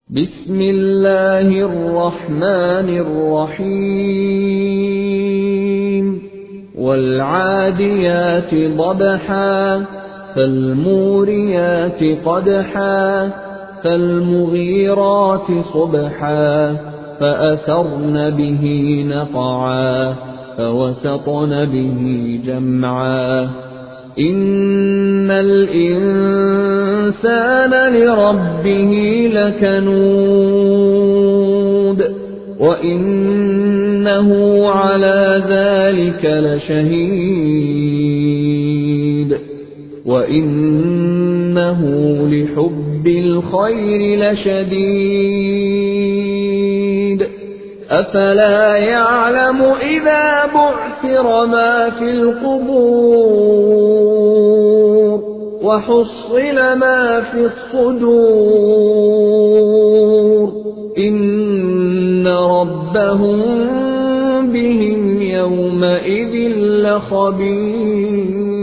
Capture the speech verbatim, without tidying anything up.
بسم الله الرحمن الرحيم والعاديات ضبحا فالموريات قدحا فالمغيرات صبحا فأثرن به نقعا فوسطن به جمعا إن الإنسان لربه لكنود وإنه على ذلك لشهيد وإنه لحب الخير لشديد أفلا يعلم إذا بعثر ما في القبور وحصل ما في الصدور إن ربهم بهم يومئذ لخبير.